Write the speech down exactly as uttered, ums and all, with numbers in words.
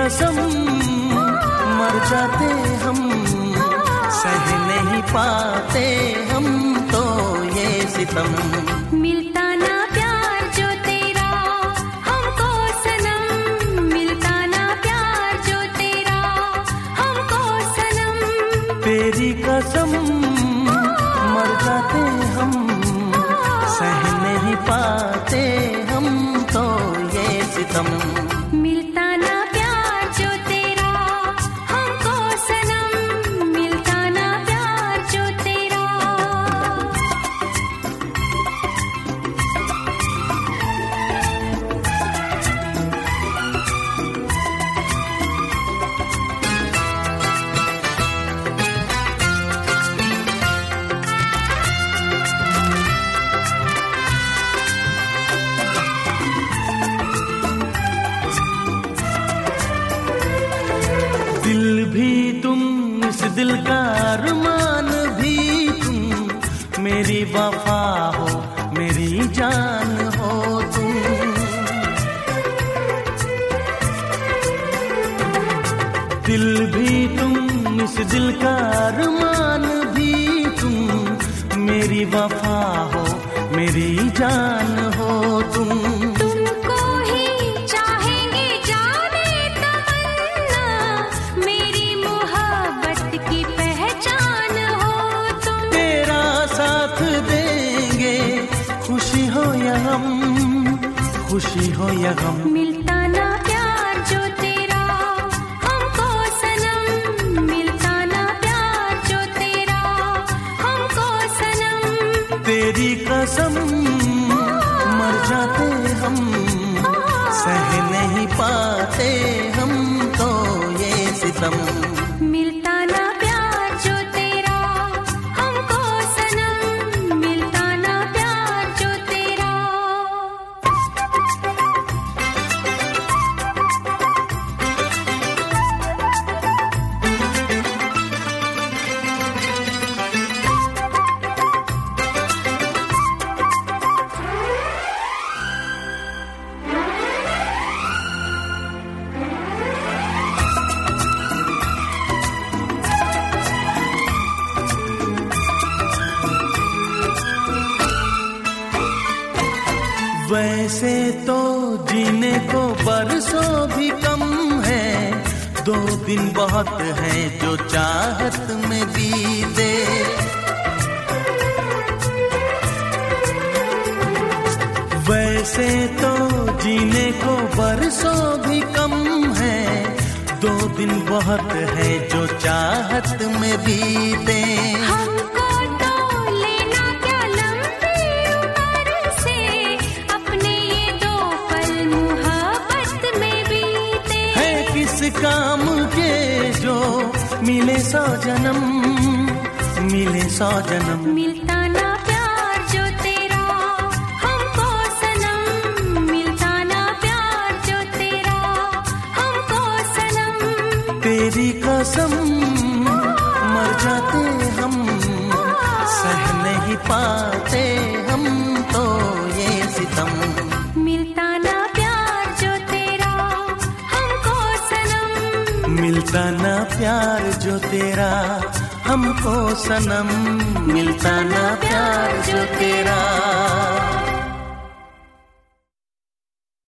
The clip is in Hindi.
कसम मर जाते हम, सह नहीं पाते हम तो ये सितम। मिलता ना प्यार जो तेरा हमको सनम, मिलता ना प्यार जो तेरा हमको सनम। तेरी कसम मर जाते हम, सह नहीं पाते हम तो ये सितम। मिलता ना प्यार जो तेरा हमको सनम, मिलता ना प्यार जो तेरा। दिल भी तुम, इस दिल का अरमान भी तुम, मेरी वफा हो मेरी जान हो तुम। दिल भी तुम, इस दिल का अरमान भी तुम, मेरी वफा हो मेरी जान हो तुम। तुमको ही चाहेंगे जाने तमन्ना, मेरी मोहब्बत की पहचान हो तुम। तेरा साथ देंगे खुशी हो या गम, खुशी हो या गम। मिलता ना प्यार जो तेरा हमको सनम, मिलता ना प्यार जो तेरा हमको सनम। तेरी कसम मर जाते हम, सह नहीं पाते हम तो ये सितम। मिलता ना प्यार जो तेरा हमको सनम, मिलता ना प्यार जो तेरा। वैसे तो जीने को बरसों भी कम है, दो दिन बहुत है जो चाहत में बीते। वैसे तो जीने को बरसों भी कम है, दो दिन बहुत है जो चाहत में बीते। हमको तो लेना क्या लंबी उम्र से, अपने ये दो पल मोहब्बत में बीते। है किस काम के जो मिले सौ जन्म, मिले सौ जन्म। मिलता ना प्यार जो तेरा हमको सनम, मिलता ना प्यार जो तेरा हमको सनम। तेरी कसम मर जाते हम, सह नहीं पाते हम तो ये सितम। मिलता ना प्यार जो तेरा हमको सनम, मिलता ना प्यार जो तेरा हमको सनम, मिलता ना प्यार जो तेरा।